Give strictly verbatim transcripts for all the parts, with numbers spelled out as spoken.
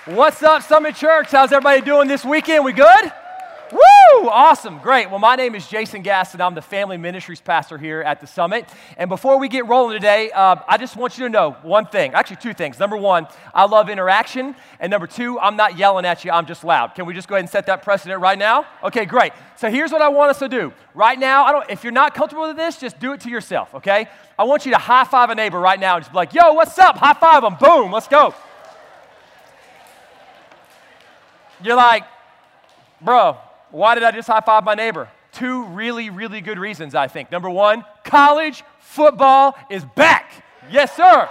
What's up, Summit Church? How's everybody doing this weekend? We good? Woo! Awesome. Great. Well, my name is Jason Gass, and I'm the Family Ministries Pastor here at the Summit. And before we get rolling today, uh, I just want you to know one thing. Actually, two things. Number one, I love interaction. And number two, I'm not yelling at you. I'm just loud. Can we just go ahead and set that precedent right now? Okay, great. So here's what I want us to do. Right now, I don't. if you're not comfortable with this, just do it to yourself, okay? I want you to high-five a neighbor right now and just be like, yo, what's up? High-five them. Boom. Let's go. You're like, bro, why did I just high-five my neighbor? Two really, really good reasons, I think. Number one, college football is back. Yes, sir.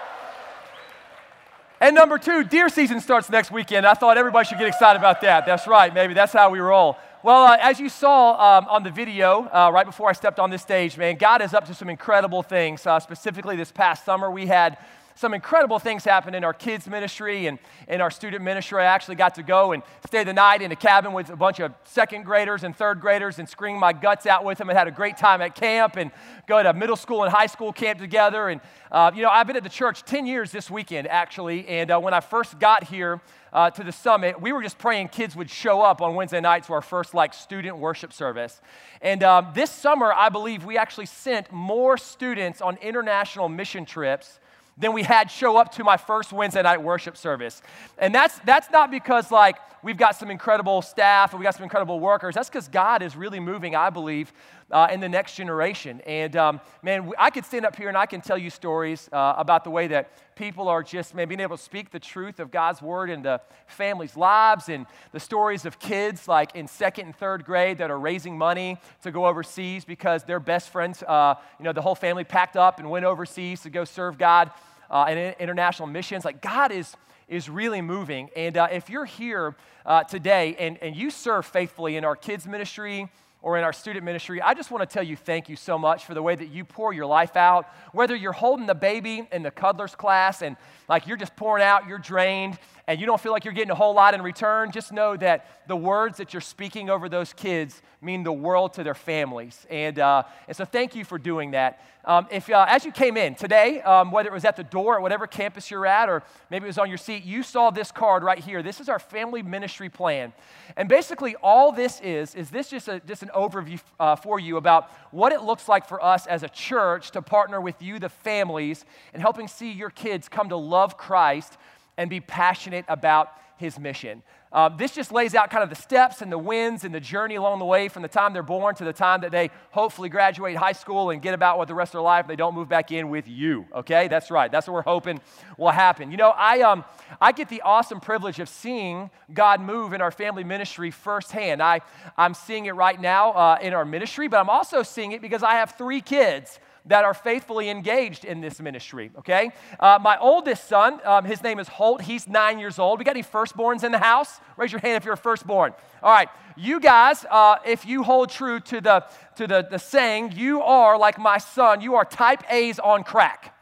And number two, deer season starts next weekend. I thought everybody should get excited about that. That's right, maybe that's how we roll. Well, uh, as you saw um, on the video uh, right before I stepped on this stage, man, God is up to some incredible things. Uh, specifically this past summer, we had some incredible things happen in our kids ministry and in our student ministry. I actually got to go and stay the night in a cabin with a bunch of second graders and third graders and scream my guts out with them and had a great time at camp and go to middle school and high school camp together. And, uh, you know, I've been at the church ten years this weekend, actually. And uh, when I first got here uh, to the Summit, we were just praying kids would show up on Wednesday nights to our first, like, student worship service. And um, this summer, I believe we actually sent more students on international mission trips than we had show up to my first Wednesday night worship service. And that's that's not because, like, we've got some incredible staff and we got some incredible workers. That's because God is really moving, I believe, uh, in the next generation. And, um, man, I could stand up here and I can tell you stories uh, about the way that people are just, man, being able to speak the truth of God's word into families' lives, and the stories of kids, like, in second and third grade that are raising money to go overseas because their best friends, uh, you know, the whole family packed up and went overseas to go serve God uh, in international missions. Like, God is is really moving. And uh, if you're here uh, today and, and you serve faithfully in our kids ministry or in our student ministry, I just want to tell you thank you so much for the way that you pour your life out. Whether you're holding the baby in the cuddlers class and, like, you're just pouring out, you're drained, and you don't feel like you're getting a whole lot in return, just know that the words that you're speaking over those kids mean the world to their families. And, uh, and so thank you for doing that. Um, if uh, as you came in today, um, whether it was at the door at whatever campus you're at, or maybe it was on your seat, you saw this card right here. This is our family ministry plan. And basically all this is, is this just, a, just an overview uh, for you about what it looks like for us as a church to partner with you, the families, and helping see your kids come to love Christ and be passionate about his mission. Uh, this just lays out kind of the steps and the wins and the journey along the way from the time they're born to the time that they hopefully graduate high school and get about with the rest of their life. They don't move back in with you, okay? That's right. That's what we're hoping will happen. You know, I um I get the awesome privilege of seeing God move in our family ministry firsthand. I, I'm seeing it right now uh, in our ministry, but I'm also seeing it because I have three kids that are faithfully engaged in this ministry, okay? Uh, my oldest son, um, his name is Holt. He's nine years old. We got any firstborns in the house? Raise your hand if you're a firstborn. All right, you guys, uh, if you hold true to the to the, the saying, you are like my son. You are type A's on crack.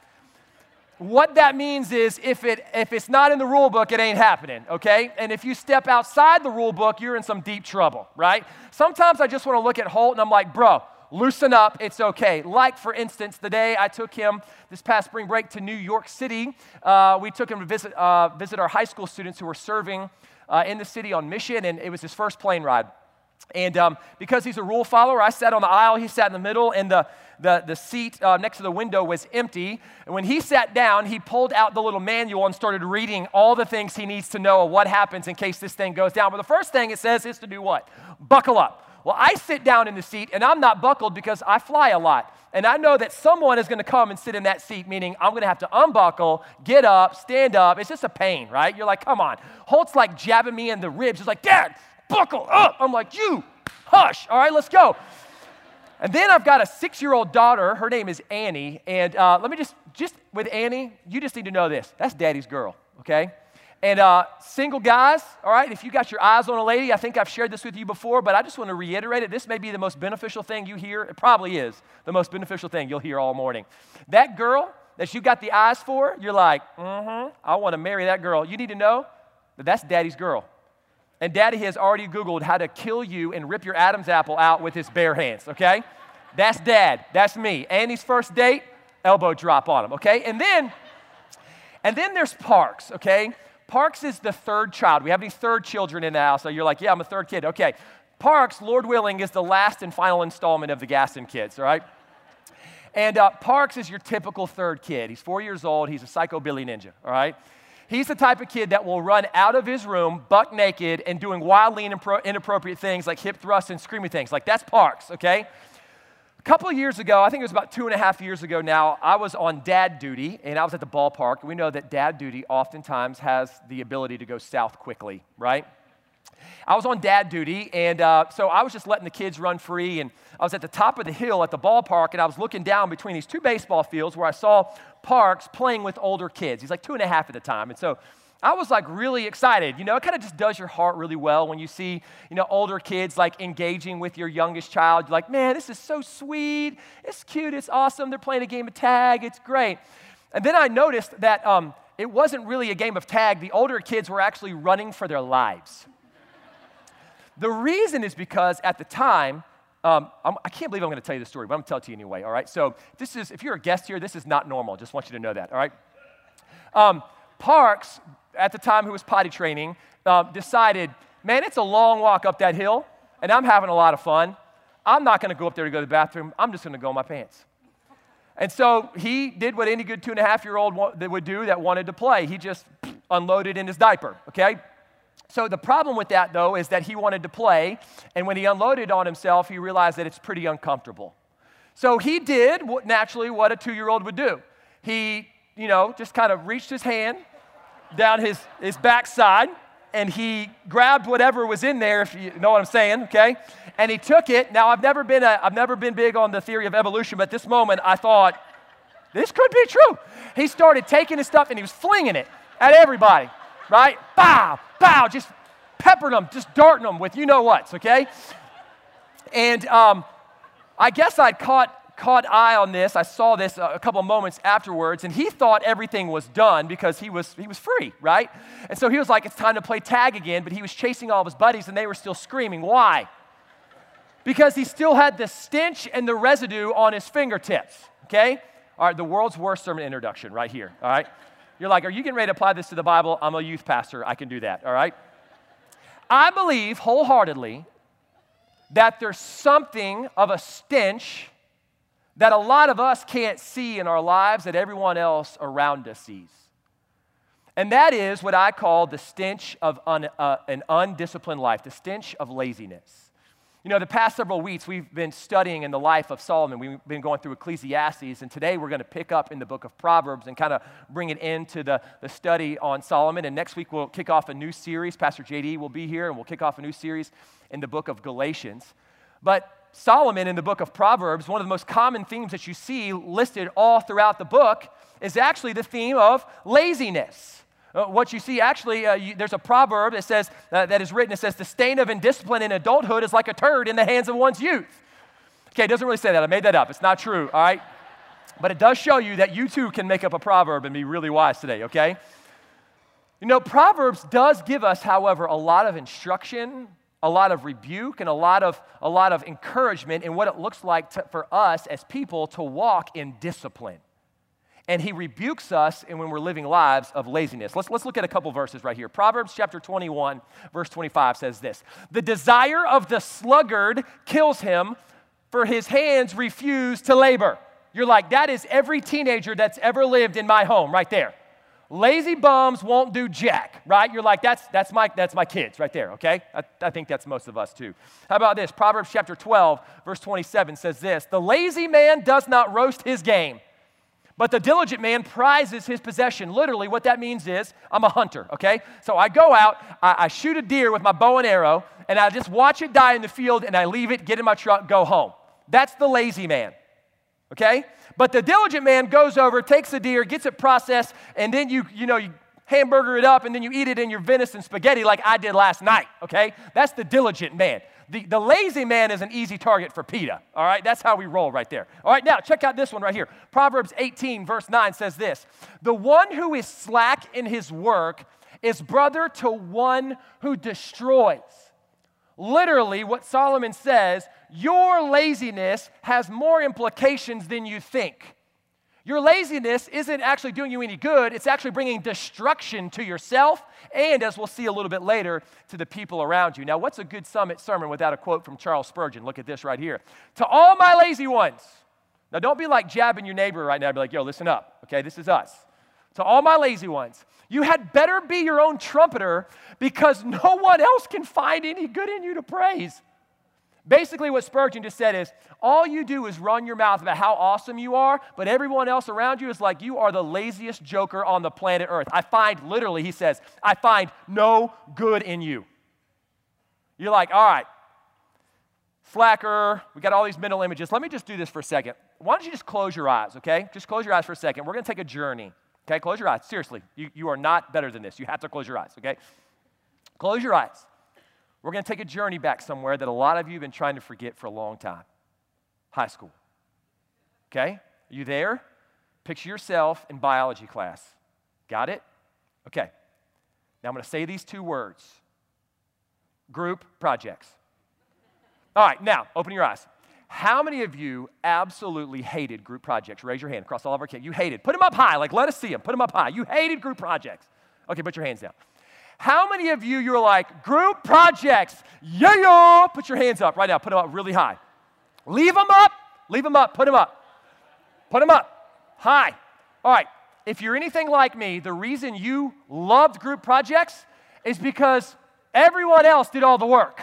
What that means is if it if it's not in the rule book, it ain't happening, okay? And if you step outside the rule book, you're in some deep trouble, right? Sometimes I just want to look at Holt and I'm like, bro, loosen up, it's okay. Like, for instance, the day I took him this past spring break to New York City, uh, we took him to visit uh, visit our high school students who were serving uh, in the city on mission, and it was his first plane ride. And um, because he's a rule follower, I sat on the aisle, he sat in the middle, and the, the, the seat uh, next to the window was empty. And when he sat down, he pulled out the little manual and started reading all the things he needs to know of what happens in case this thing goes down. But the first thing it says is to do what? Buckle up. Well, I sit down in the seat, and I'm not buckled because I fly a lot. And I know that someone is going to come and sit in that seat, meaning I'm going to have to unbuckle, get up, stand up. It's just a pain, right? You're like, come on. Holt's like jabbing me in the ribs. He's like, Dad, buckle up. I'm like, you, hush. All right, let's go. And then I've got a six-year-old daughter. Her name is Annie. And uh, let me just, just with Annie, you just need to know this. That's Daddy's girl, okay? And uh, single guys, all right, if you got your eyes on a lady, I think I've shared this with you before, but I just want to reiterate it. This may be the most beneficial thing you hear. It probably is the most beneficial thing you'll hear all morning. That girl that you got the eyes for, you're like, mm-hmm, I want to marry that girl. You need to know that that's Daddy's girl. And Daddy has already Googled how to kill you and rip your Adam's apple out with his bare hands, okay? That's Dad. That's me. Annie's first date, elbow drop on him, okay? And then, and then there's Parks, okay? Parks is the third child. We have any third children in the house? So you're like, yeah, I'm a third kid. Okay. Parks, Lord willing, is the last and final installment of the Gaston kids, all right? And uh, Parks is your typical third kid. He's four years old. He's a psycho Billy Ninja, all right? He's the type of kid that will run out of his room buck naked and doing wildly inappropriate things like hip thrusts and screaming things. Like, that's Parks, okay? A couple of years ago, I think it was about two and a half years ago now, I was on dad duty, and I was at the ballpark. We know that dad duty oftentimes has the ability to go south quickly, right? I was on dad duty, and uh, so I was just letting the kids run free, and I was at the top of the hill at the ballpark, and I was looking down between these two baseball fields where I saw Parks playing with older kids. He's like two and a half at the time, and so I was like really excited. You know, it kind of just does your heart really well when you see, you know, older kids like engaging with your youngest child. You're like, man, this is so sweet. It's cute. It's awesome. They're playing a game of tag. It's great. And then I noticed that um, it wasn't really a game of tag. The older kids were actually running for their lives. The reason is because at the time, um, I'm, I can't believe I'm going to tell you this story, but I'm going to tell it to you anyway, all right? So this is, if you're a guest here, this is not normal. Just want you to know that, all right? Um, Parks, at the time who was potty training, uh, decided, man, it's a long walk up that hill, and I'm having a lot of fun. I'm not going to go up there to go to the bathroom. I'm just going to go in my pants. And so he did what any good two-and-a-half-year-old wa- would do that wanted to play. He just unloaded in his diaper, okay? So the problem with that, though, is that he wanted to play, and when he unloaded on himself, he realized that it's pretty uncomfortable. So he did, what, naturally, what a two-year-old would do. He, you know, just kind of reached his hand down his, his backside, and he grabbed whatever was in there, if you know what I'm saying, okay? And he took it. Now, I've never been a, I've never been big on the theory of evolution, but at this moment, I thought, this could be true. He started taking his stuff, and he was flinging it at everybody. Right? Bow, bow, just peppering them, just darting them with you-know-whats, okay? And um, I guess I'd caught, caught eye on this. I saw this a, a couple moments afterwards, and he thought everything was done because he was, he was free, right? And so he was like, it's time to play tag again, but he was chasing all of his buddies, and they were still screaming. Why? Because he still had the stench and the residue on his fingertips, okay? All right, the world's worst sermon introduction right here, all right? You're like, are you getting ready to apply this to the Bible? I'm a youth pastor. I can do that, all right? I believe wholeheartedly that there's something of a stench that a lot of us can't see in our lives that everyone else around us sees. And that is what I call the stench of un, uh, an undisciplined life, the stench of laziness. You know, the past several weeks, we've been studying in the life of Solomon. We've been going through Ecclesiastes, and today we're going to pick up in the book of Proverbs and kind of bring it into the, the study on Solomon. And next week, we'll kick off a new series. Pastor J D will be here, and we'll kick off a new series in the book of Galatians. But Solomon in the book of Proverbs, one of the most common themes that you see listed all throughout the book is actually the theme of laziness. Uh, what you see, actually, uh, you, there's a proverb that says, uh, that is written, it says, the stain of indiscipline in adulthood is like a turd in the hands of one's youth. Okay, it doesn't really say that. I made that up. It's not true, all right? But it does show you that you too can make up a proverb and be really wise today, okay? You know, Proverbs does give us, however, a lot of instruction, a lot of rebuke, and a lot of, a lot of encouragement in what it looks like to, for us as people to walk in discipline. And he rebukes us and when we're living lives of laziness. Let's, let's look at a couple verses right here. Proverbs chapter twenty-one, verse twenty-five says this. The desire of the sluggard kills him, for his hands refuse to labor. You're like, that is every teenager that's ever lived in my home right there. Lazy bums won't do jack, right? You're like, that's, that's, my, that's my kids right there, okay? I, I think that's most of us too. How about this? Proverbs chapter twelve, verse twenty-seven says this. The lazy man does not roast his game, but the diligent man prizes his possession. Literally, what that means is, I'm a hunter, okay? So I go out, I, I shoot a deer with my bow and arrow, and I just watch it die in the field, and I leave it, get in my truck, go home. That's the lazy man, okay? But the diligent man goes over, takes the deer, gets it processed, and then you, you know, you hamburger it up, and then you eat it in your venison spaghetti like I did last night, okay? That's the diligent man. The, the lazy man is an easy target for PETA, all right? That's how we roll right there. All right, now check out this one right here. Proverbs eighteen, verse nine says this. The one who is slack in his work is brother to one who destroys. Literally, what Solomon says, your laziness has more implications than you think. Your laziness isn't actually doing you any good. It's actually bringing destruction to yourself and, as we'll see a little bit later, to the people around you. Now, what's a good summit sermon without a quote from Charles Spurgeon? Look at this right here. To all my lazy ones. Now, don't be like jabbing your neighbor right now. Be like, yo, listen up. Okay, this is us. To all my lazy ones, you had better be your own trumpeter because no one else can find any good in you to praise. Basically, what Spurgeon just said is, all you do is run your mouth about how awesome you are, but everyone else around you is like, you are the laziest joker on the planet Earth. I find, literally, he says, I find no good in you. You're like, all right, slacker, we got all these mental images. Let me just do this for a second. Why don't you just close your eyes, okay? Just close your eyes for a second. We're going to take a journey, okay? Close your eyes. Seriously, you, you are not better than this. You have to close your eyes, okay? Close your eyes. We're going to take a journey back somewhere that a lot of you have been trying to forget for a long time. High school. Okay? Are you there? Picture yourself in biology class. Got it? Okay. Now I'm going to say these two words. Group projects. All right, now, open your eyes. How many of you absolutely hated group projects? Raise your hand across all of our kids. You hated. Put them up high. Like, let us see them. Put them up high. You hated group projects. Okay, put your hands down. How many of you, you're like, group projects, yeah, yeah, put your hands up right now, put them up really high. Leave them up, leave them up, put them up. Put them up, high. All right, if you're anything like me, the reason you loved group projects is because everyone else did all the work,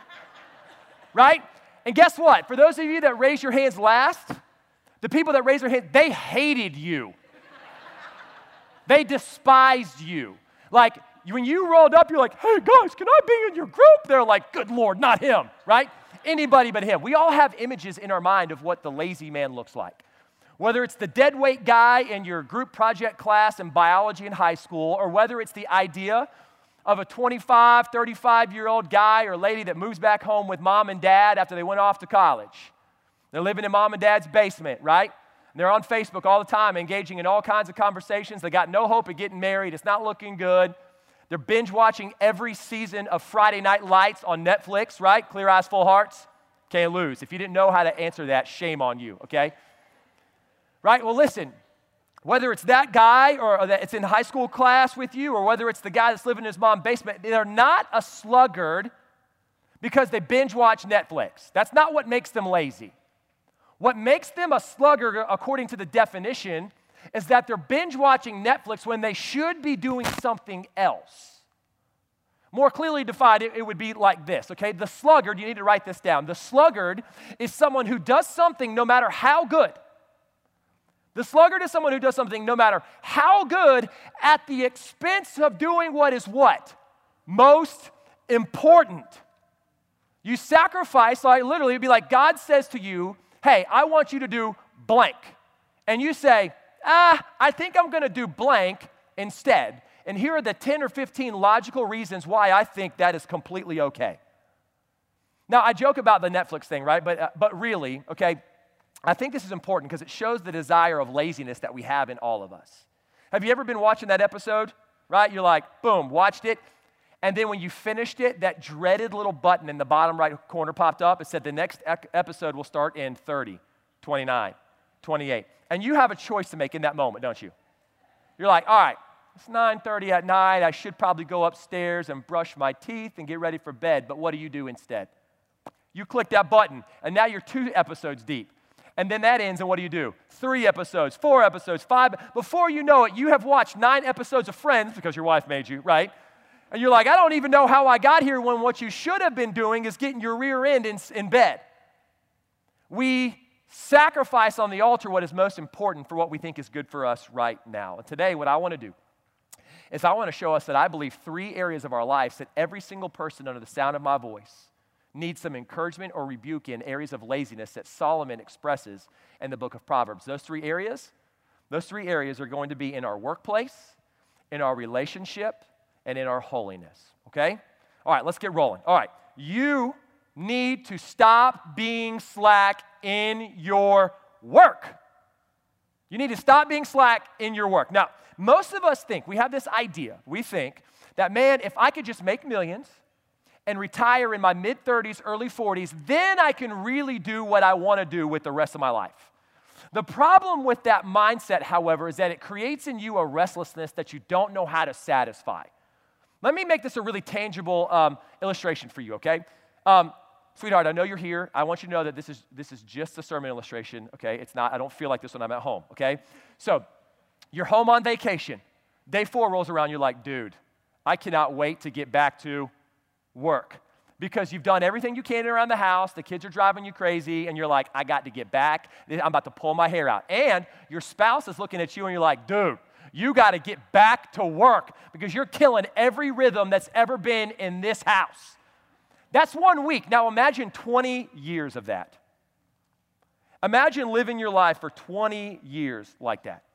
right? And guess what? For those of you that raised your hands last, the people that raised their hands, they hated you. They despised you. Like, when you rolled up, you're like, hey, guys, can I be in your group? They're like, good Lord, not him, right? Anybody but him. We all have images in our mind of what the lazy man looks like. Whether it's the dead weight guy in your group project class in biology in high school, or whether it's the idea of a twenty-five, thirty-five-year-old guy or lady that moves back home with mom and dad after they went off to college. They're living in mom and dad's basement, right? They're on Facebook all the time, engaging in all kinds of conversations. They got no hope of getting married. It's not looking good. They're binge watching every season of Friday Night Lights on Netflix, right? Clear Eyes, Full Hearts. Can't lose. If you didn't know how to answer that, shame on you, okay? Right? Well, listen, whether it's that guy or, or that it's in high school class with you, or whether it's the guy that's living in his mom's basement, they're not a sluggard because they binge watch Netflix. That's not what makes them lazy. What makes them a sluggard, according to the definition, is that they're binge watching Netflix when they should be doing something else. More clearly defined, it, it would be like this, okay? The sluggard, you need to write this down. The sluggard is someone who does something no matter how good. The sluggard is someone who does something no matter how good at the expense of doing what is what? Most important. You sacrifice, like literally, it'd be like God says to you, hey, I want you to do blank. And you say, ah, I think I'm going to do blank instead. And here are the ten or fifteen logical reasons why I think that is completely okay. Now, I joke about the Netflix thing, right? But, uh, but really, okay, I think this is important because it shows the desire of laziness that we have in all of us. Have you ever been watching that episode, right? You're like, boom, watched it. And then when you finished it, that dreaded little button in the bottom right corner popped up. It said the next ec- episode will start in thirty, twenty-nine, twenty-eight. And you have a choice to make in that moment, don't you? You're like, all right, it's nine thirty at night. I should probably go upstairs and brush my teeth and get ready for bed. But what do you do instead? You click that button, and now you're two episodes deep. And then that ends, and what do you do? Three episodes, four episodes, five. Before you know it, you have watched nine episodes of Friends because your wife made you, right? And you're like, I don't even know how I got here when what you should have been doing is getting your rear end in, in bed. We sacrifice on the altar what is most important for what we think is good for us right now. And today, what I want to do is I want to show us that I believe three areas of our lives that every single person under the sound of my voice needs some encouragement or rebuke in, areas of laziness that Solomon expresses in the book of Proverbs. Those three areas, those three areas are going to be in our workplace, in our relationship, and in our holiness, okay? All right, let's get rolling. All right, you need to stop being slack in your work. You need to stop being slack in your work. Now, most of us think, we have this idea, we think that, man, if I could just make millions and retire in my mid-thirties, early forties, then I can really do what I want to do with the rest of my life. The problem with that mindset, however, is that it creates in you a restlessness that you don't know how to satisfy. Let me make this a really tangible um, illustration for you, okay? Um, sweetheart, I know you're here. I want you to know that this is, this is just a sermon illustration, okay? It's not, I don't feel like this when I'm at home, okay? So you're home on vacation. Day four rolls around, you're like, dude, I cannot wait to get back to work. Because you've done everything you can around the house, the kids are driving you crazy, and you're like, I got to get back. I'm about to pull my hair out. And your spouse is looking at you, and you're like, dude, you got to get back to work because you're killing every rhythm that's ever been in this house. That's one week. Now imagine twenty years of that. Imagine living your life for twenty years like that.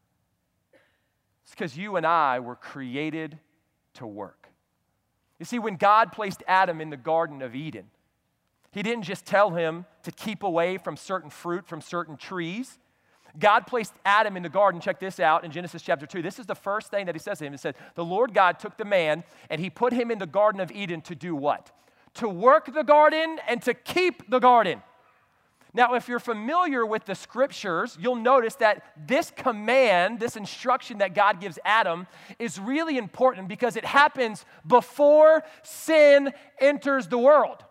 It's because you and I were created to work. You see, when God placed Adam in the Garden of Eden, he didn't just tell him to keep away from certain fruit, from certain trees. God placed Adam in the garden. Check this out in Genesis chapter two. This is the first thing that he says to him. He said, the Lord God took the man and he put him in the Garden of Eden to do what? To work the garden and to keep the garden. Now, if you're familiar with the scriptures, you'll notice that this command, this instruction that God gives Adam is really important because it happens before sin enters the world.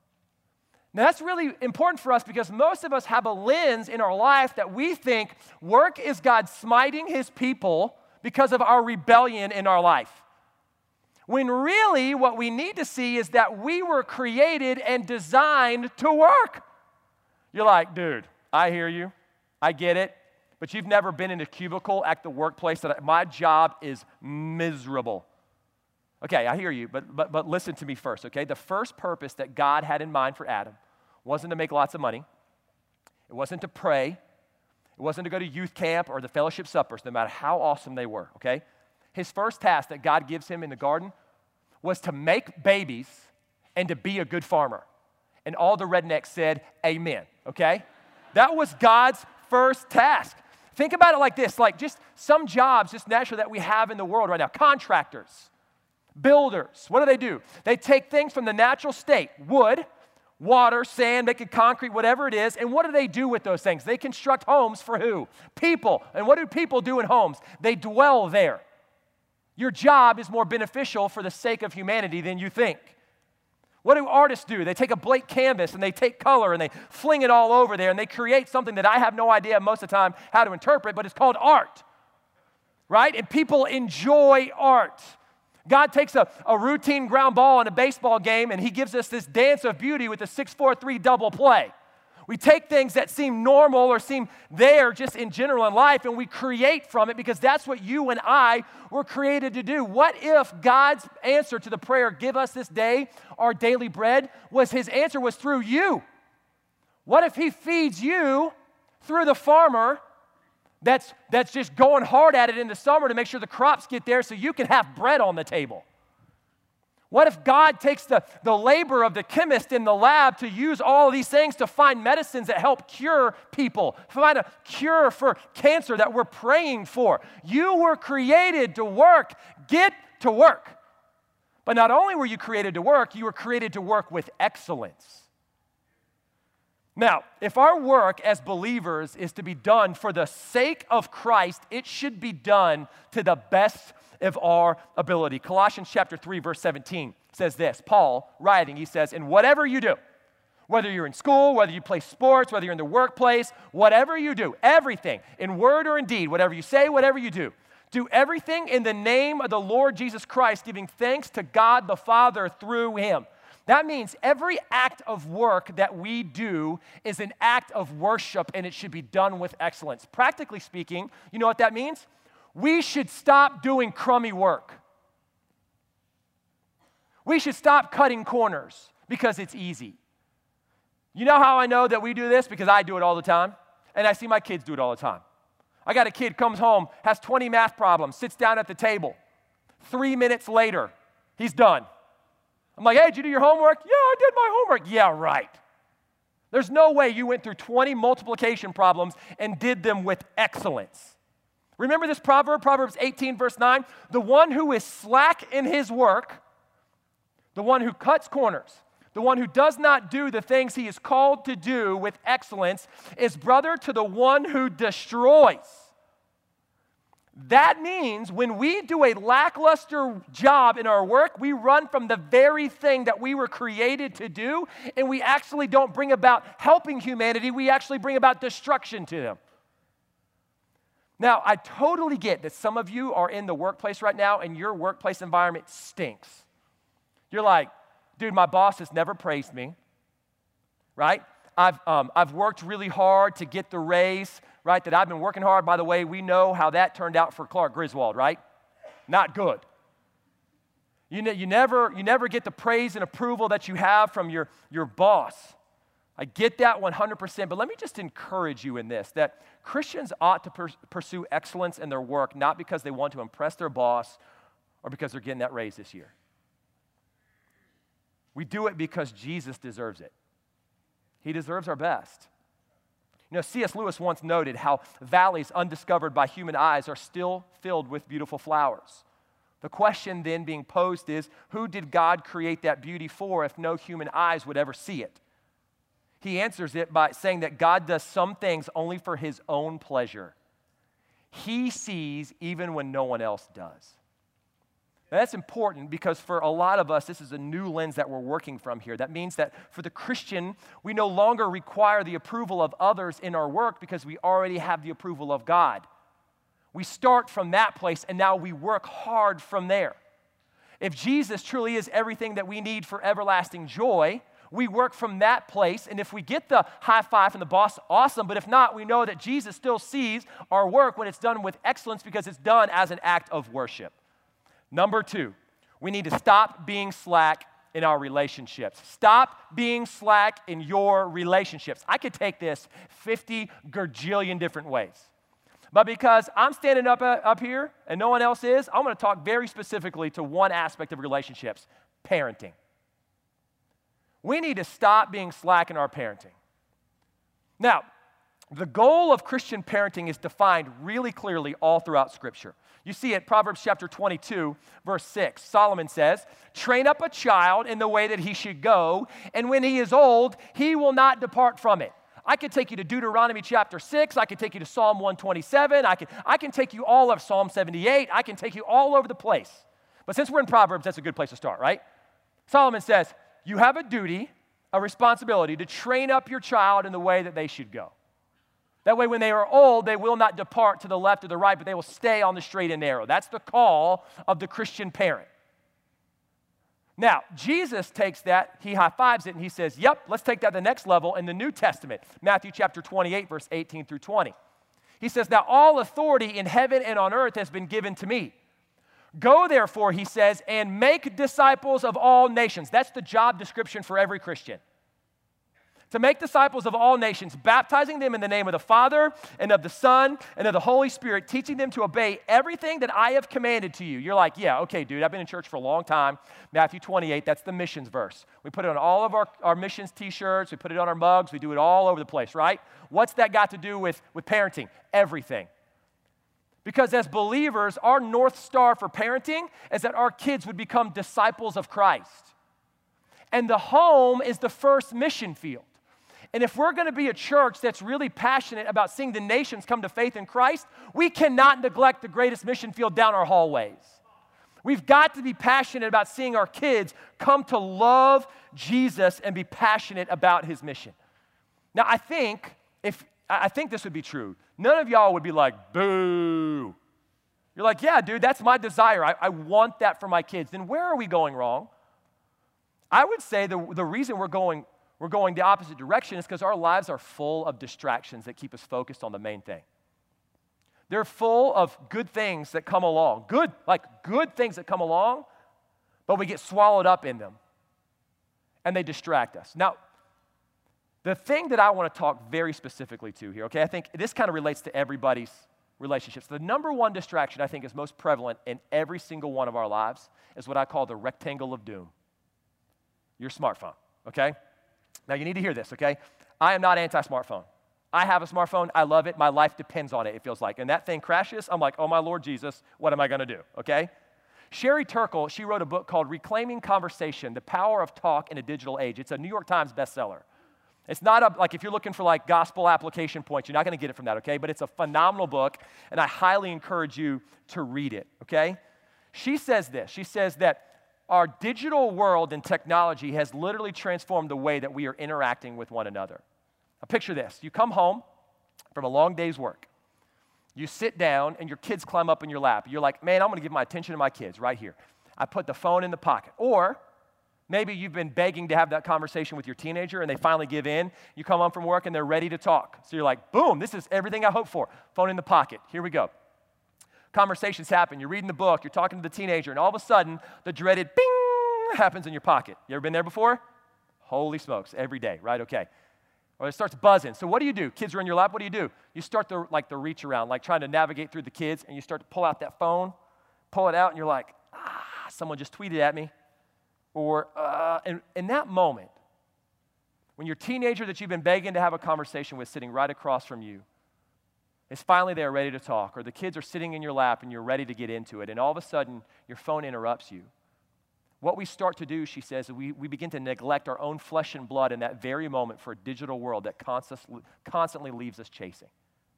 Now, that's really important for us because most of us have a lens in our life that we think work is God smiting his people because of our rebellion in our life. When really what we need to see is that we were created and designed to work. You're like, dude, I hear you. I get it. But you've never been in a cubicle at the workplace that my job is miserable. Okay, I hear you, but, but, but listen to me first, okay? The first purpose that God had in mind for Adam wasn't to make lots of money. It wasn't to pray. It wasn't to go to youth camp or the fellowship suppers, no matter how awesome they were, okay? His first task that God gives him in the garden was to make babies and to be a good farmer. And all the rednecks said, amen, okay? That was God's first task. Think about it like this, like just some jobs just naturally that we have in the world right now. Contractors, builders, what do they do? They take things from the natural state, wood, water, sand, make it concrete, whatever it is, and what do they do with those things? They construct homes for who? People. And what do people do in homes? They dwell there. Your job is more beneficial for the sake of humanity than you think. What do artists do? They take a blank canvas and they take color and they fling it all over there and they create something that I have no idea most of the time how to interpret, but it's called art, right? And people enjoy art. God takes a, a routine ground ball in a baseball game and he gives us this dance of beauty with a six four three double play. We take things that seem normal or seem there just in general in life and we create from it because that's what you and I were created to do. What if God's answer to the prayer, give us this day our daily bread, was his answer was through you? What if he feeds you through the farmer that's, that's just going hard at it in the summer to make sure the crops get there so you can have bread on the table? What if God takes the, the labor of the chemist in the lab to use all of these things to find medicines that help cure people, find a cure for cancer that we're praying for? You were created to work. Get to work. But not only were you created to work, you were created to work with excellence. Now, if our work as believers is to be done for the sake of Christ, it should be done to the best of our ability. Colossians chapter three, verse seventeen says this. Paul, writing, he says, and whatever you do, whether you're in school, whether you play sports, whether you're in the workplace, whatever you do, everything, in word or in deed, whatever you say, whatever you do, do everything in the name of the Lord Jesus Christ, giving thanks to God the Father through him. That means every act of work that we do is an act of worship, and it should be done with excellence. Practically speaking, you know what that means? We should stop doing crummy work. We should stop cutting corners because it's easy. You know how I know that we do this? Because I do it all the time, and I see my kids do it all the time. I got a kid comes home, has twenty math problems, sits down at the table. Three minutes later, he's done. I'm like, hey, did you do your homework? Yeah, I did my homework. Yeah, right. There's no way you went through twenty multiplication problems and did them with excellence. Remember this proverb, Proverbs eighteen, verse nine? The one who is slack in his work, the one who cuts corners, the the one who does not do the things he is called to do with excellence, is brother to the one who destroys. That means when we do a lackluster job in our work, we run from the very thing that we were created to do, and we actually don't bring about helping humanity, we actually bring about destruction to them. Now, I totally get that some of you are in the workplace right now, and your workplace environment stinks. You're like, dude, my boss has never praised me, right? I've, um, I've worked really hard to get the raise, right, that I've been working hard. By the way, we know how that turned out for Clark Griswold, right? Not good. You, ne- you, never, you never get the praise and approval that you have from your, your boss. I get that one hundred percent, but let me just encourage you in this, that Christians ought to pers- pursue excellence in their work, not because they want to impress their boss or because they're getting that raise this year. We do it because Jesus deserves it. He deserves our best. You know, C S Lewis once noted how valleys undiscovered by human eyes are still filled with beautiful flowers. The question then being posed is, who did God create that beauty for if no human eyes would ever see it? He answers it by saying that God does some things only for his own pleasure. He sees even when no one else does. Now, that's important because for a lot of us, this is a new lens that we're working from here. That means that for the Christian, we no longer require the approval of others in our work because we already have the approval of God. We start from that place, and now we work hard from there. If Jesus truly is everything that we need for everlasting joy, we work from that place, and if we get the high five from the boss, awesome, but if not, we know that Jesus still sees our work when it's done with excellence because it's done as an act of worship. Number two, we need to stop being slack in our relationships. Stop being slack in your relationships. I could take this fifty gajillion different ways. But because I'm standing up, uh, up here and no one else is, I'm going to talk very specifically to one aspect of relationships, parenting. We need to stop being slack in our parenting. Now, the goal of Christian parenting is defined really clearly all throughout Scripture. You see it, Proverbs chapter twenty-two, verse six. Solomon says, train up a child in the way that he should go, and when he is old, he will not depart from it. I could take you to Deuteronomy chapter six. I could take you to Psalm one twenty-seven. I can, I can take you all of Psalm seventy-eight. I can take you all over the place. But since we're in Proverbs, that's a good place to start, right? Solomon says, you have a duty, a responsibility to train up your child in the way that they should go. That way, when they are old, they will not depart to the left or the right, but they will stay on the straight and narrow. That's the call of the Christian parent. Now, Jesus takes that, he high-fives it, and he says, yep, let's take that to the next level in the New Testament, Matthew chapter twenty-eight, verse eighteen through twenty. He says, now all authority in heaven and on earth has been given to me. Go, therefore, he says, and make disciples of all nations. That's the job description for every Christian. To make disciples of all nations, baptizing them in the name of the Father and of the Son and of the Holy Spirit, teaching them to obey everything that I have commanded to you. You're like, yeah, okay, dude, I've been in church for a long time. Matthew twenty-eight, that's the missions verse. We put it on all of our, our missions t-shirts. We put it on our mugs. We do it all over the place, right? What's that got to do with, with parenting? Everything. Because as believers, our North Star for parenting is that our kids would become disciples of Christ. And the home is the first mission field. And if we're going to be a church that's really passionate about seeing the nations come to faith in Christ, we cannot neglect the greatest mission field down our hallways. We've got to be passionate about seeing our kids come to love Jesus and be passionate about his mission. Now, I think if I think this would be true. None of y'all would be like, boo. You're like, yeah, dude, that's my desire. I, I want that for my kids. Then where are we going wrong? I would say the, the reason we're going We're going the opposite direction is because our lives are full of distractions that keep us focused on the main thing. They're full of good things that come along. Good, like good things that come along, but we get swallowed up in them. And they distract us. Now, the thing that I want to talk very specifically to here, okay, I think this kind of relates to everybody's relationships. The number one distraction I think is most prevalent in every single one of our lives is what I call the rectangle of doom. Your smartphone, okay? Now, you need to hear this, okay? I am not anti-smartphone. I have a smartphone. I love it. My life depends on it, it feels like. And that thing crashes, I'm like, oh, my Lord Jesus, what am I going to do, okay? Sherry Turkle, she wrote a book called Reclaiming Conversation, The Power of Talk in a Digital Age. It's a New York Times bestseller. It's not a, like if you're looking for like gospel application points, you're not going to get it from that, okay? But it's a phenomenal book, and I highly encourage you to read it, okay? She says this. She says that our digital world and technology has literally transformed the way that we are interacting with one another. Now picture this. You come home from a long day's work. You sit down, and your kids climb up in your lap. You're like, man, I'm going to give my attention to my kids right here. I put the phone in the pocket. Or maybe you've been begging to have that conversation with your teenager, and they finally give in. You come home from work, and they're ready to talk. So you're like, boom, this is everything I hoped for. Phone in the pocket. Here we go. Conversations happen. You're reading the book. You're talking to the teenager, and all of a sudden, the dreaded bing happens in your pocket. You ever been there before? Holy smokes, every day, right? Okay. Or it starts buzzing. So what do you do? Kids are in your lap. What do you do? You start the, like the reach around, like trying to navigate through the kids, and you start to pull out that phone, pull it out, and you're like, ah, someone just tweeted at me. Or uh, and in that moment, when your teenager that you've been begging to have a conversation with sitting right across from you is finally there ready to talk, or the kids are sitting in your lap and you're ready to get into it, and all of a sudden your phone interrupts you. What we start to do, she says, is we, we begin to neglect our own flesh and blood in that very moment for a digital world that constantly, constantly leaves us chasing.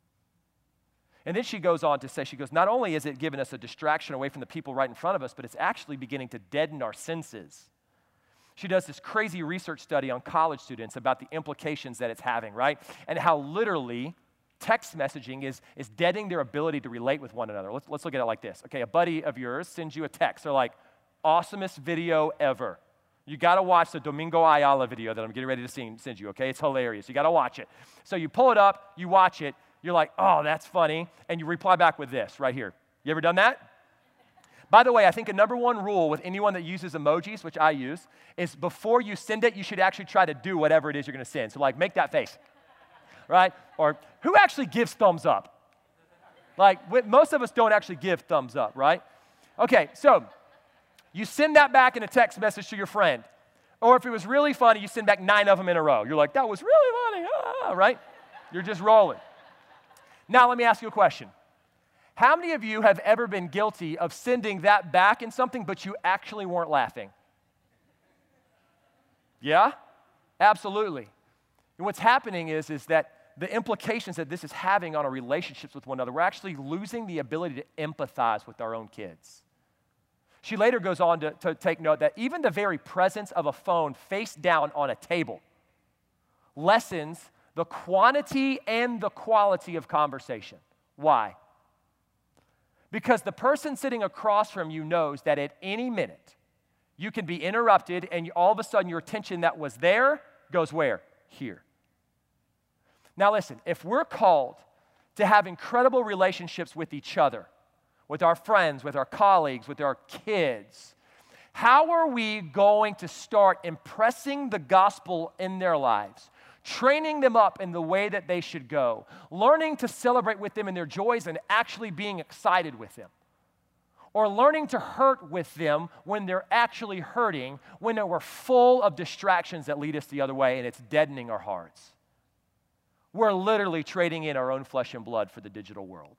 And then she goes on to say, she goes, not only is it giving us a distraction away from the people right in front of us, but it's actually beginning to deaden our senses. She does this crazy research study on college students about the implications that it's having, right? And how literally text messaging is, is deadening their ability to relate with one another. Let's, let's look at it like this. Okay, a buddy of yours sends you a text. They're like, awesomest video ever. You got to watch the Domingo Ayala video that I'm getting ready to see, send you, okay? It's hilarious. You got to watch it. So you pull it up, you watch it, you're like, oh, that's funny, and you reply back with this right here. You ever done that? By the way, I think a number one rule with anyone that uses emojis, which I use, is before you send it, you should actually try to do whatever it is you're going to send. So like, make that face, right? Or who actually gives thumbs up? Like, most of us don't actually give thumbs up, right? Okay, so you send that back in a text message to your friend. Or if it was really funny, you send back nine of them in a row. You're like, that was really funny, ah, right? You're just rolling. Now, let me ask you a question. How many of you have ever been guilty of sending that back in something, but you actually weren't laughing? Yeah? Absolutely. And what's happening is, is that the implications that this is having on our relationships with one another, we're actually losing the ability to empathize with our own kids. She later goes on to, to take note that even the very presence of a phone face down on a table lessens the quantity and the quality of conversation. Why? Because the person sitting across from you knows that at any minute you can be interrupted, and you, all of a sudden your attention that was there goes where? Here. Now listen, if we're called to have incredible relationships with each other, with our friends, with our colleagues, with our kids, how are we going to start impressing the gospel in their lives, training them up in the way that they should go, learning to celebrate with them in their joys and actually being excited with them, or learning to hurt with them when they're actually hurting, when we're full of distractions that lead us the other way and it's deadening our hearts? We're literally trading in our own flesh and blood for the digital world.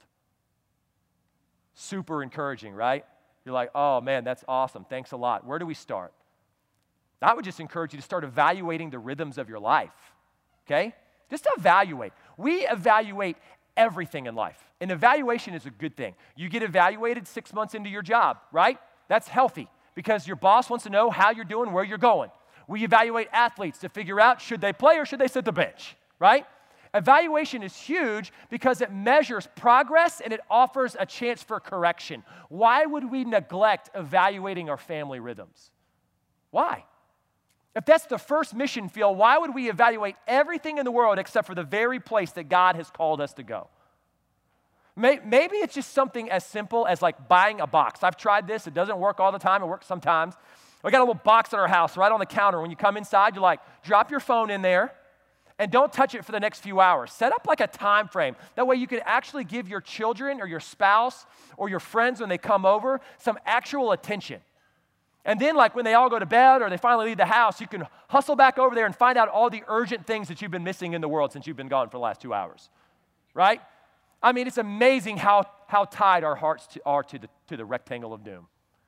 Super encouraging, right? You're like, oh man, that's awesome. Thanks a lot. Where do we start? I would just encourage you to start evaluating the rhythms of your life, okay? Just evaluate. We evaluate everything in life. And evaluation is a good thing. You get evaluated six months into your job, right? That's healthy because your boss wants to know how you're doing, where you're going. We evaluate athletes to figure out should they play or should they sit the bench, right? Evaluation is huge because it measures progress and it offers a chance for correction. Why would we neglect evaluating our family rhythms? Why? If that's the first mission field, why would we evaluate everything in the world except for the very place that God has called us to go? Maybe it's just something as simple as like buying a box. I've tried this. It doesn't work all the time. It works sometimes. We got a little box at our house right on the counter. When you come inside, you're like, drop your phone in there. And don't touch it for the next few hours. Set up like a time frame. That way you can actually give your children or your spouse or your friends when they come over some actual attention. And then like when they all go to bed or they finally leave the house, you can hustle back over there and find out all the urgent things that you've been missing in the world since you've been gone for the last two hours. Right? I mean, it's amazing how, how tied our hearts to, are to the, to the rectangle of doom.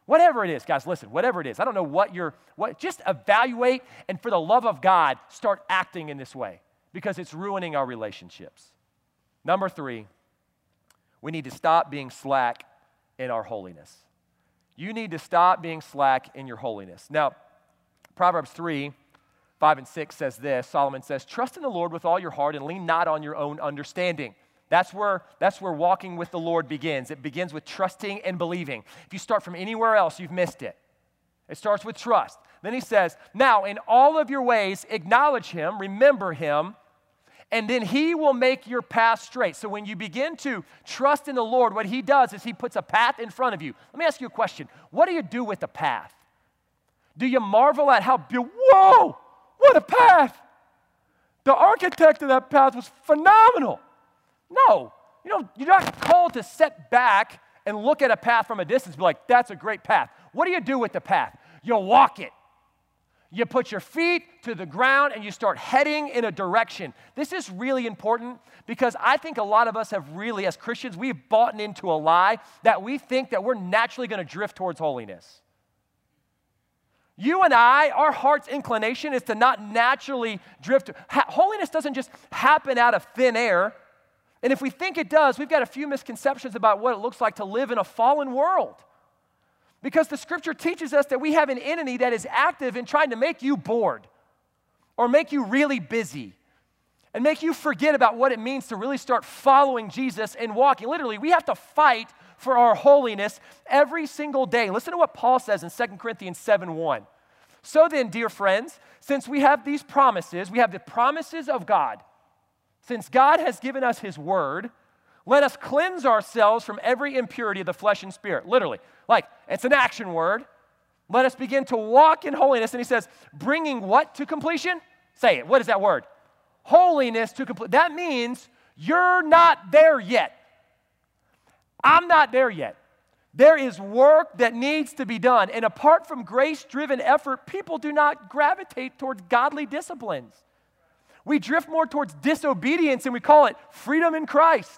Whatever it is, guys, listen, whatever it is. I don't know what you're, what, just evaluate and for the love of God, start acting in this way because it's ruining our relationships. Number three, we need to stop being slack in our holiness. You need to stop being slack in your holiness. Now, Proverbs three, five and six says this. Solomon says, trust in the Lord with all your heart and lean not on your own understanding. That's where, that's where walking with the Lord begins. It begins with trusting and believing. If you start from anywhere else, you've missed it. It starts with trust. Then he says, now in all of your ways, acknowledge him, remember him, and then he will make your path straight. So when you begin to trust in the Lord, what he does is he puts a path in front of you. Let me ask you a question. What do you do with the path? Do you marvel at how beautiful? Whoa, what a path. The architect of that path was phenomenal. No, you know, you're not called to sit back and look at a path from a distance and be like, that's a great path. What do you do with the path? You walk it. You put your feet to the ground and you start heading in a direction. This is really important because I think a lot of us have really, as Christians, we've bought into a lie that we think that we're naturally going to drift towards holiness. You and I, our heart's inclination is to not naturally drift. Ha- holiness doesn't just happen out of thin air. And if we think it does, we've got a few misconceptions about what it looks like to live in a fallen world. Because the scripture teaches us that we have an enemy that is active in trying to make you bored or make you really busy and make you forget about what it means to really start following Jesus and walking. Literally, we have to fight for our holiness every single day. Listen to what Paul says in Second Corinthians seven one. So then, dear friends, since we have these promises, we have the promises of God. Since God has given us his word, let us cleanse ourselves from every impurity of the flesh and spirit. Literally, like it's an action word. Let us begin to walk in holiness. And he says, bringing what to completion? Say it. What is that word? Holiness to complete. That means you're not there yet. I'm not there yet. There is work that needs to be done. And apart from grace-driven effort, people do not gravitate towards godly disciplines. We drift more towards disobedience and we call it freedom in Christ.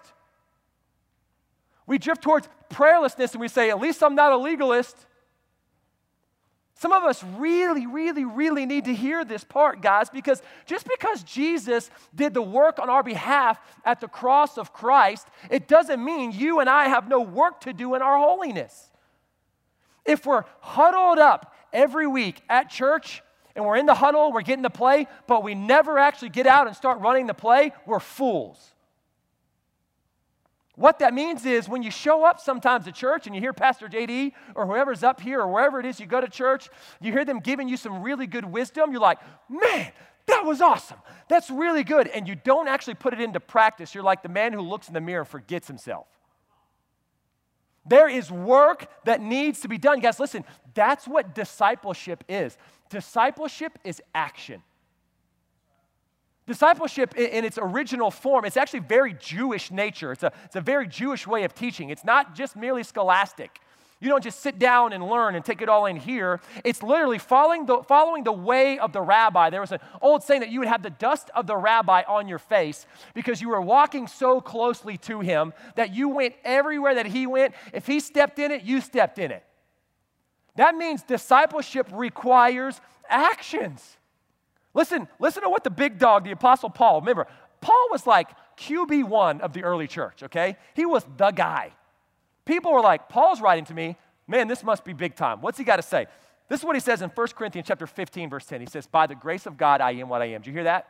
We drift towards prayerlessness and we say, at least I'm not a legalist. Some of us really, really, really need to hear this part, guys, because just because Jesus did the work on our behalf at the cross of Christ, it doesn't mean you and I have no work to do in our holiness. If we're huddled up every week at church and we're in the huddle, we're getting the play, but we never actually get out and start running the play, we're fools. What that means is when you show up sometimes at church and you hear Pastor J D or whoever's up here or wherever it is you go to church, you hear them giving you some really good wisdom, you're like, man, that was awesome. That's really good. And you don't actually put it into practice. You're like the man who looks in the mirror and forgets himself. There is work that needs to be done. Guys, listen, that's what discipleship is. Discipleship is action. Discipleship in its original form, it's actually very Jewish nature. It's a, it's a very Jewish way of teaching. It's not just merely scholastic. You don't just sit down and learn and take it all in here. It's literally following the, following the way of the rabbi. There was an old saying that you would have the dust of the rabbi on your face because you were walking so closely to him that you went everywhere that he went. If he stepped in it, you stepped in it. That means discipleship requires actions. Listen, listen to what the big dog, the Apostle Paul, remember, Paul was like Q B one of the early church, okay? He was the guy. People were like, Paul's writing to me, man, this must be big time. What's he got to say? This is what he says in First Corinthians chapter fifteen, verse ten. He says, by the grace of God, I am what I am. Do you hear that?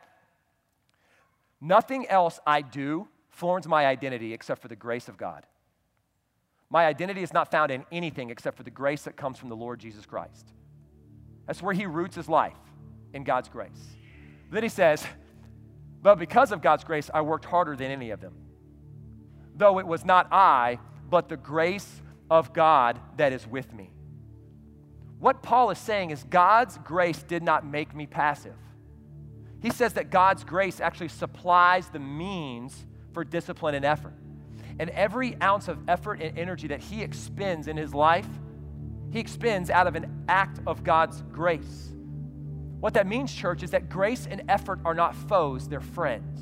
Nothing else I do forms my identity except for the grace of God. My identity is not found in anything except for the grace that comes from the Lord Jesus Christ. That's where he roots his life. In God's grace. Then he says, but because of God's grace, I worked harder than any of them. Though it was not I, but the grace of God that is with me. What Paul is saying is God's grace did not make me passive. He says that God's grace actually supplies the means for discipline and effort. And every ounce of effort and energy that he expends in his life, he expends out of an act of God's grace. What that means, church, is that grace and effort are not foes, they're friends.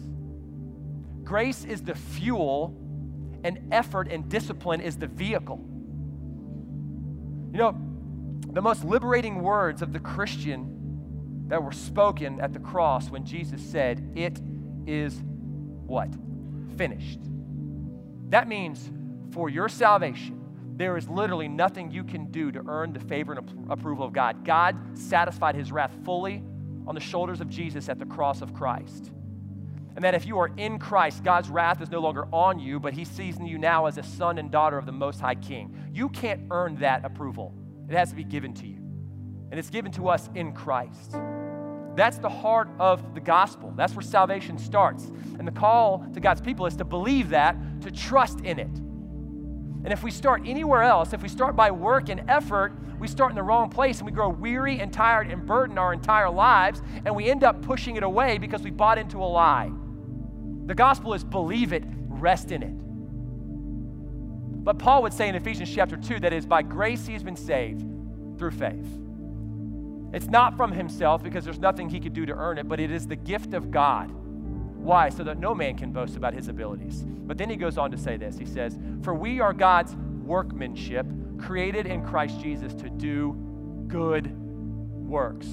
Grace is the fuel, and effort and discipline is the vehicle. You know, the most liberating words of the Christian that were spoken at the cross when Jesus said, "It is what? Finished." That means for your salvation, there is literally nothing you can do to earn the favor and ap- approval of God. God satisfied his wrath fully on the shoulders of Jesus at the cross of Christ. And that if you are in Christ, God's wrath is no longer on you, but he sees you now as a son and daughter of the Most High King. You can't earn that approval. It has to be given to you. And it's given to us in Christ. That's the heart of the gospel. That's where salvation starts. And the call to God's people is to believe that, to trust in it. And if we start anywhere else, if we start by work and effort, we start in the wrong place and we grow weary and tired and burdened our entire lives, and we end up pushing it away because we bought into a lie. The gospel is believe it, rest in it. But Paul would say in Ephesians chapter two that it is by grace he has been saved through faith. It's not from himself because there's nothing he could do to earn it, but it is the gift of God. Why? So that no man can boast about his abilities. But then he goes on to say this. He says, "For we are God's workmanship, created in Christ Jesus to do good works."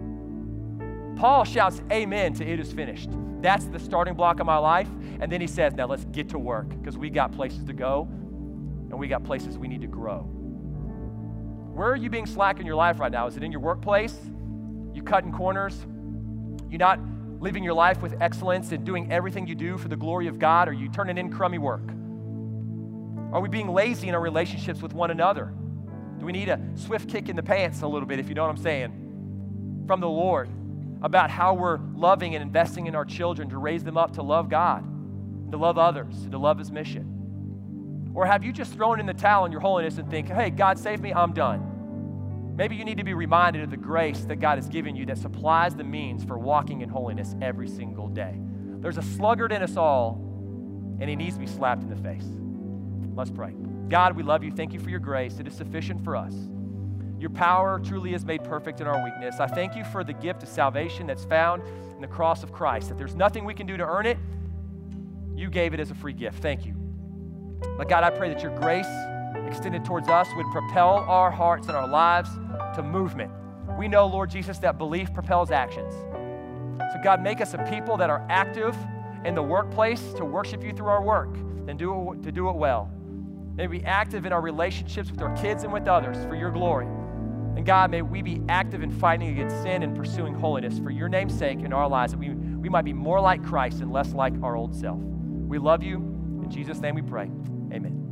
Paul shouts amen to "it is finished." That's the starting block of my life. And then he says, now let's get to work because we got places to go and we got places we need to grow. Where are you being slack in your life right now? Is it in your workplace? You cutting corners? You not living your life with excellence and doing everything you do for the glory of God? Or are you turning in crummy work? Are we being lazy in our relationships with one another? Do we need a swift kick in the pants a little bit, if you know what I'm saying, from the Lord about how we're loving and investing in our children to raise them up to love God, and to love others, and to love his mission? Or have you just thrown in the towel in your holiness and think, hey, God save me, I'm done? Maybe you need to be reminded of the grace that God has given you that supplies the means for walking in holiness every single day. There's a sluggard in us all, and he needs to be slapped in the face. Let's pray. God, we love you. Thank you for your grace. It is sufficient for us. Your power truly is made perfect in our weakness. I thank you for the gift of salvation that's found in the cross of Christ, that there's nothing we can do to earn it. You gave it as a free gift. Thank you. But God, I pray that your grace extended towards us would propel our hearts and our lives to movement. We know, Lord Jesus, that belief propels actions. So God, make us a people that are active in the workplace to worship you through our work and do it, to do it well. May we be active in our relationships with our kids and with others for your glory. And God, may we be active in fighting against sin and pursuing holiness for your name's sake in our lives, that we, we might be more like Christ and less like our old self. We love you. In Jesus' name we pray. Amen.